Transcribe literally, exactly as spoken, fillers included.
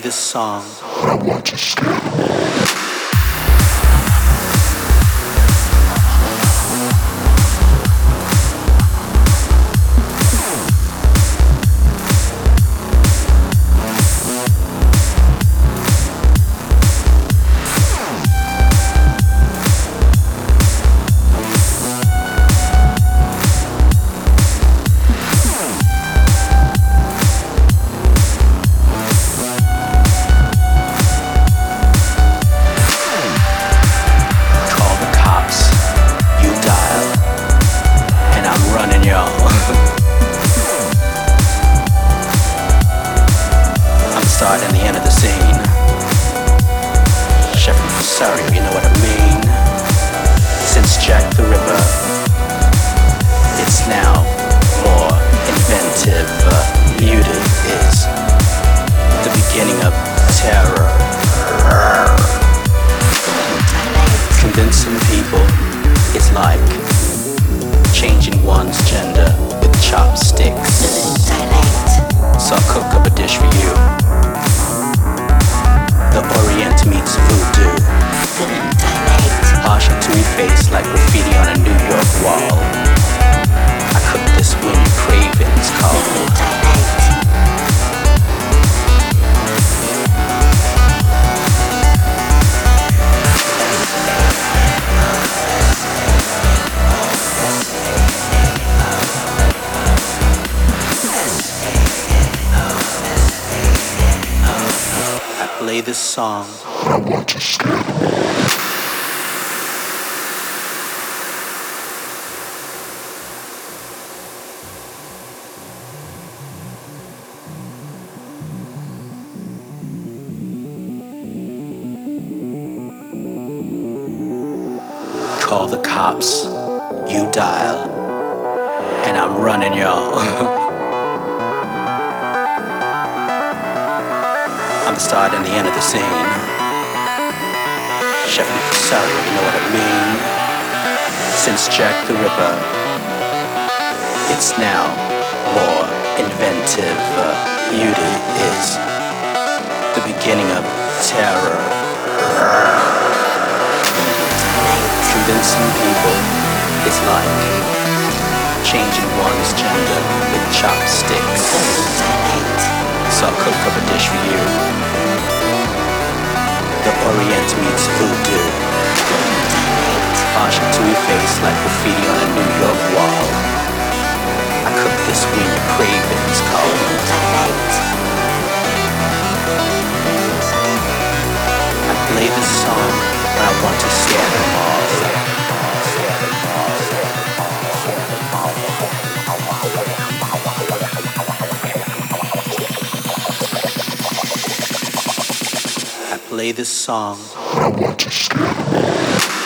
this song. And the end of the scene. Chef from Rosario, you know what I mean? Since Jack the Ripper, it's now more inventive. Uh, beauty is the beginning of terror. Convincing people is like changing one's gender with chopsticks. So I'll cook up a dish for you. The Orient meets voodoo. Partial to your face like graffiti on a New York wall. I cook this when your cravings call. Play this song. I want to scream. Call the cops. You dial. And I'm running, y'all. The start and the end of the scene. Chef from Rosario, you know what I mean? Since Jack the Ripper, it's now more inventive. Uh, beauty is the beginning of terror. Convincing people is like changing one's gender with chopsticks. So I'll cook up a dish for you. The Orient meets voodoo. Partial to your face like graffiti on a New York wall. I cook this when your cravings call. I play this song when I want to scare them all. Play this song. I want to scream.